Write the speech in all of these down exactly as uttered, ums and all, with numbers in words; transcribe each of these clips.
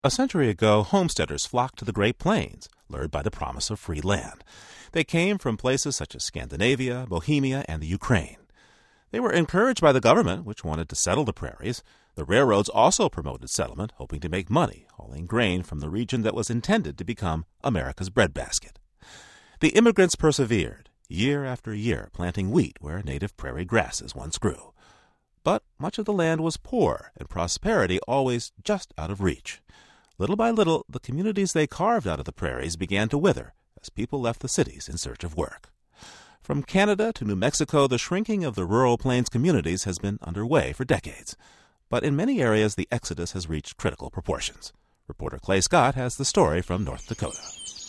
A century ago, homesteaders flocked to the Great Plains, lured by the promise of free land. They came from places such as Scandinavia, Bohemia, and the Ukraine. They were encouraged by the government, which wanted to settle the prairies. The railroads also promoted settlement, hoping to make money, hauling grain from the region that was intended to become America's breadbasket. The immigrants persevered, year after year, planting wheat where native prairie grasses once grew. But much of the land was poor, and prosperity always just out of reach. Little by little, the communities they carved out of the prairies began to wither as people left the cities in search of work. From Canada to New Mexico, the shrinking of the rural plains communities has been underway for decades. But in many areas, the exodus has reached critical proportions. Reporter Clay Scott has the story from North Dakota.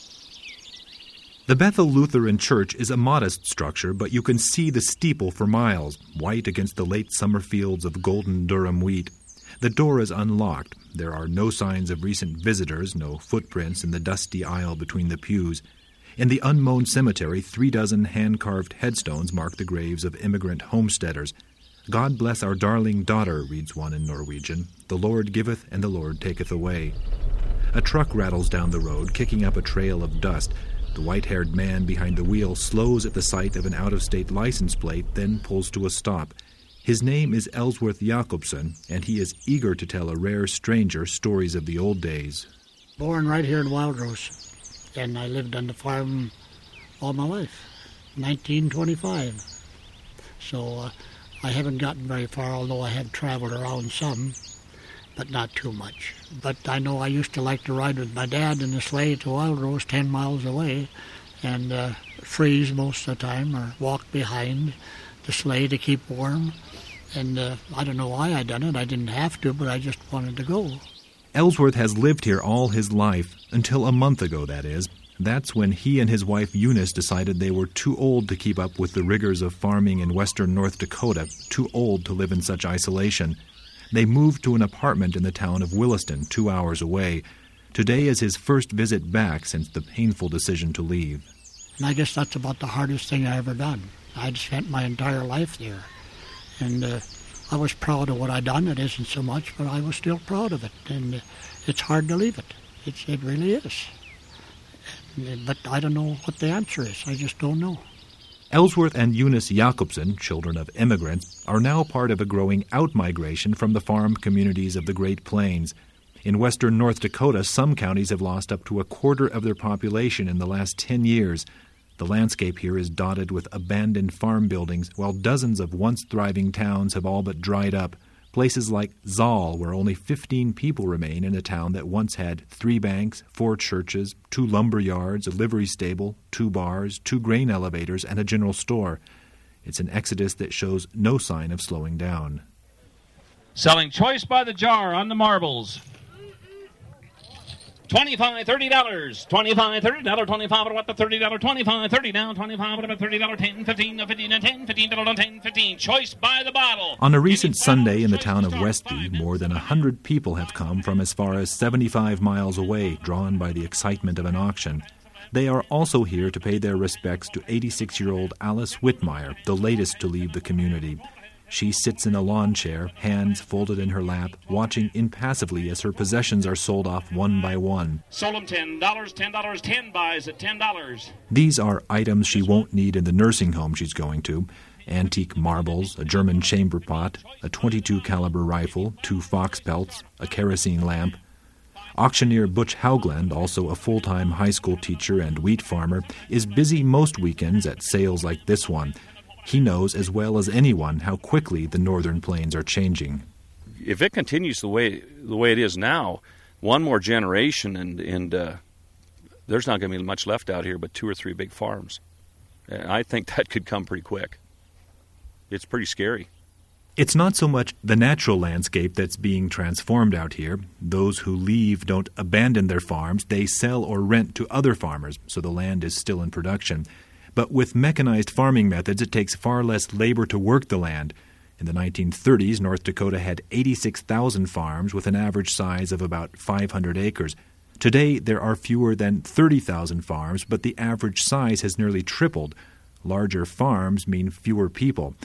The Bethel Lutheran Church is a modest structure, but you can see the steeple for miles, white against the late summer fields of golden Durham wheat. The door is unlocked. There are no signs of recent visitors, no footprints in the dusty aisle between the pews. In the unmown cemetery, three dozen hand-carved headstones mark the graves of immigrant homesteaders. "God bless our darling daughter," reads one in Norwegian. "The Lord giveth and the Lord taketh away." A truck rattles down the road, kicking up a trail of dust. The white-haired man behind the wheel slows at the sight of an out-of-state license plate, then pulls to a stop. His name is Ellsworth Jacobson, and he is eager to tell a rare stranger stories of the old days. Born right here in Wildrose, and I lived on the farm all my life, nineteen twenty-five. So uh, I haven't gotten very far, although I have traveled around some, but not too much. But I know I used to like to ride with my dad in the sleigh to Wildrose, ten miles away, and uh, freeze most of the time, or walk behind the sleigh to keep warm. And uh, I don't know why I done it. I didn't have to, but I just wanted to go. Ellsworth has lived here all his life, until a month ago, that is. That's when he and his wife Eunice decided they were too old to keep up with the rigors of farming in western North Dakota, too old to live in such isolation. They moved to an apartment in the town of Williston, two hours away. Today is his first visit back since the painful decision to leave. And I guess that's about the hardest thing I ever done. I'd spent my entire life there. And uh, I was proud of what I'd done. It isn't so much, but I was still proud of it. And uh, it's hard to leave it. It's, it really is. And, but I don't know what the answer is. I just don't know. Ellsworth and Eunice Jacobson, children of immigrants, are now part of a growing out-migration from the farm communities of the Great Plains. In western North Dakota, some counties have lost up to a quarter of their population in the last ten years. The landscape here is dotted with abandoned farm buildings, while dozens of once thriving towns have all but dried up. Places like Zoll, where only fifteen people remain in a town that once had three banks, four churches, two lumber yards, a livery stable, two bars, two grain elevators, and a general store. It's an exodus that shows no sign of slowing down. Selling choice by the jar on the marbles. Twenty-five, thirty dollars. Twenty-five, thirty dollar, twenty-five. What the thirty dollar, twenty-five, thirty down, twenty-five. What about thirty dollar, ten, fifteen, fifteen, and ten, fifteen dollar, ten, fifteen. Choice by the bottle. On a recent Sunday in the town of Westby, more than a hundred people have come from as far as seventy-five miles away, drawn by the excitement of an auction. They are also here to pay their respects to eighty-six-year-old Alice Whitmire, the latest to leave the community. She sits in a lawn chair, hands folded in her lap, watching impassively as her possessions are sold off one by one. Sold them ten dollars, ten dollars, ten buys at ten dollars. These are items she won't need in the nursing home she's going to. Antique marbles, a German chamber pot, a twenty-two caliber rifle, two fox pelts, a kerosene lamp. Auctioneer Butch Haugland, also a full-time high school teacher and wheat farmer, is busy most weekends at sales like this one. He knows as well as anyone how quickly the northern plains are changing. If it continues the way the way it is now, one more generation and and uh, there's not going to be much left out here but two or three big farms. And I think that could come pretty quick. It's pretty scary. It's not so much the natural landscape that's being transformed out here. Those who leave don't abandon their farms. They sell or rent to other farmers, so the land is still in production. But with mechanized farming methods, it takes far less labor to work the land. In the nineteen thirties, North Dakota had eighty-six thousand farms with an average size of about five hundred acres. Today, there are fewer than thirty thousand farms, but the average size has nearly tripled. Larger farms mean fewer people.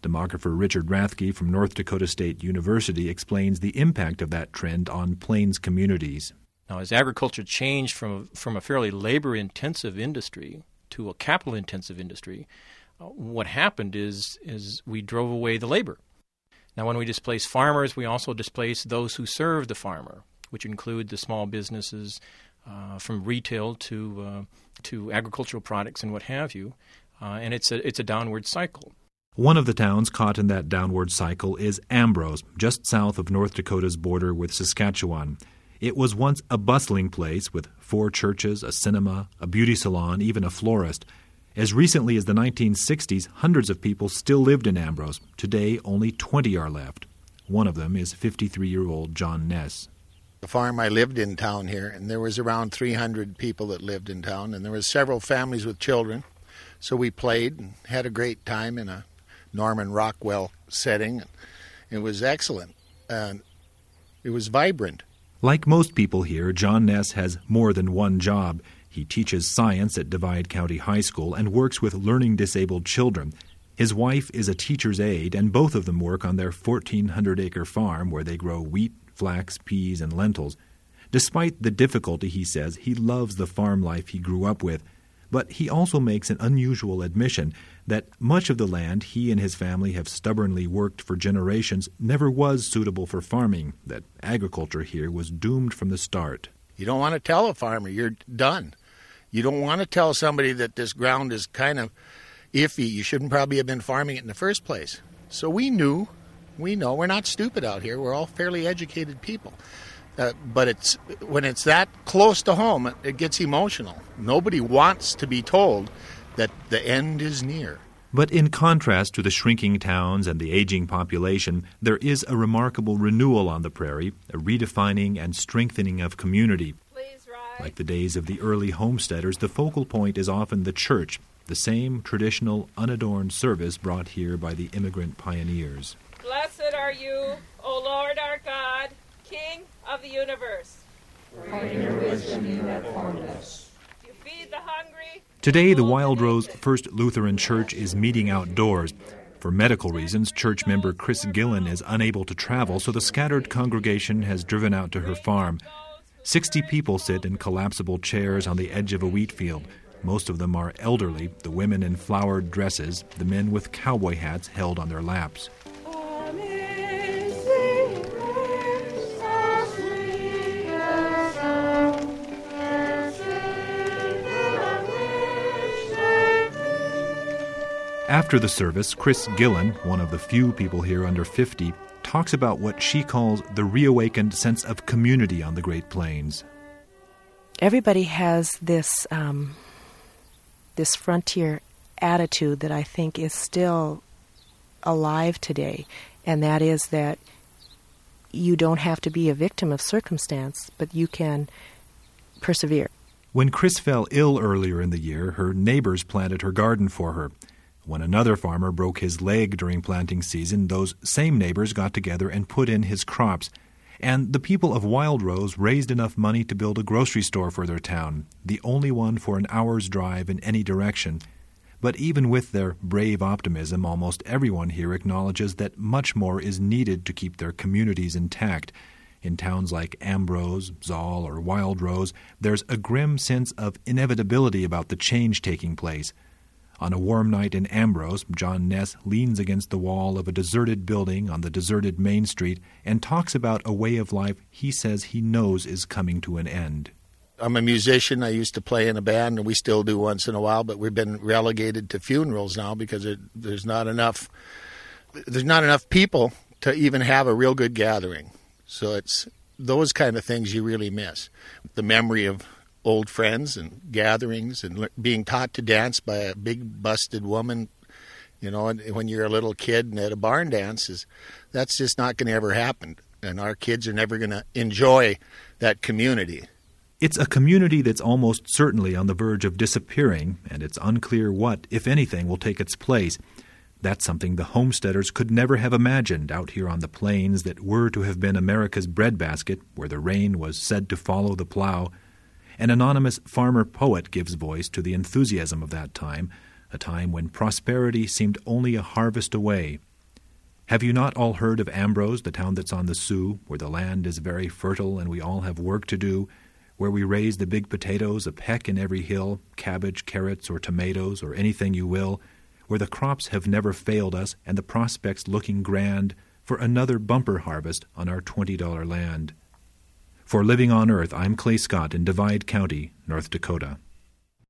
Demographer Richard Rathke from North Dakota State University explains the impact of that trend on Plains communities. Now, as agriculture changed from, from a fairly labor-intensive industry to a capital-intensive industry, uh, what happened is, is we drove away the labor. Now, when we displace farmers, we also displace those who serve the farmer, which include the small businesses uh, from retail to uh, to agricultural products and what have you. Uh, and it's a it's a downward cycle. One of the towns caught in that downward cycle is Ambrose, just south of North Dakota's border with Saskatchewan. It was once a bustling place with four churches, a cinema, a beauty salon, even a florist. As recently as the nineteen sixties, hundreds of people still lived in Ambrose. Today, only twenty are left. One of them is fifty-three-year-old John Ness. The farm I lived in town here, and there was around three hundred people that lived in town, and there was several families with children. So we played and had a great time in a Norman Rockwell setting. It was excellent, and it was vibrant. Like most people here, John Ness has more than one job. He teaches science at Divide County High School and works with learning disabled children. His wife is a teacher's aide, and both of them work on their fourteen hundred acre farm where they grow wheat, flax, peas, and lentils. Despite the difficulty, he says, he loves the farm life he grew up with. But he also makes an unusual admission that much of the land he and his family have stubbornly worked for generations never was suitable for farming, that agriculture here was doomed from the start. You don't want to tell a farmer you're done. You don't want to tell somebody that this ground is kind of iffy. You shouldn't probably have been farming it in the first place. So we knew, we know, we're not stupid out here. We're all fairly educated people. Uh, but it's when it's that close to home, it, it gets emotional. Nobody wants to be told that the end is near. But in contrast to the shrinking towns and the aging population, there is a remarkable renewal on the prairie, a redefining and strengthening of community. Please rise. Like the days of the early homesteaders, the focal point is often the church, the same traditional, unadorned service brought here by the immigrant pioneers. Blessed are you, O Lord our God, King of the universe. For in your wisdom you have formed us. You feed the hungry. Today, the Wild Rose First Lutheran Church is meeting outdoors. For medical reasons, church member Chris Gillen is unable to travel, so the scattered congregation has driven out to her farm. Sixty people sit in collapsible chairs on the edge of a wheat field. Most of them are elderly, the women in flowered dresses, the men with cowboy hats held on their laps. After the service, Chris Gillen, one of the few people here under fifty, talks about what she calls the reawakened sense of community on the Great Plains. Everybody has this um, this frontier attitude that I think is still alive today, and that is that you don't have to be a victim of circumstance, but you can persevere. When Chris fell ill earlier in the year, her neighbors planted her garden for her. When another farmer broke his leg during planting season, those same neighbors got together and put in his crops. And the people of Wild Rose raised enough money to build a grocery store for their town, the only one for an hour's drive in any direction. But even with their brave optimism, almost everyone here acknowledges that much more is needed to keep their communities intact. In towns like Ambrose, Zoll, or Wild Rose, there's a grim sense of inevitability about the change taking place. On a warm night in Ambrose, John Ness leans against the wall of a deserted building on the deserted Main Street and talks about a way of life he says he knows is coming to an end. I'm a musician. I used to play in a band, and we still do once in a while, but we've been relegated to funerals now because it, there's not enough there's not enough people to even have a real good gathering. So it's those kind of things you really miss. The memory of old friends and gatherings and being taught to dance by a big busted woman, you know, and when you're a little kid and at a barn dance, is that's just not going to ever happen. And our kids are never going to enjoy that community. It's a community that's almost certainly on the verge of disappearing, and it's unclear what, if anything, will take its place. That's something the homesteaders could never have imagined out here on the plains that were to have been America's breadbasket, where the rain was said to follow the plow. An anonymous farmer poet gives voice to the enthusiasm of that time, a time when prosperity seemed only a harvest away. Have you not all heard of Ambrose, the town that's on the Sioux, where the land is very fertile and we all have work to do, where we raise the big potatoes, a peck in every hill, cabbage, carrots, or tomatoes, or anything you will, where the crops have never failed us and the prospects looking grand for another bumper harvest on our twenty dollar land. For Living on Earth, I'm Clay Scott in Divide County, North Dakota.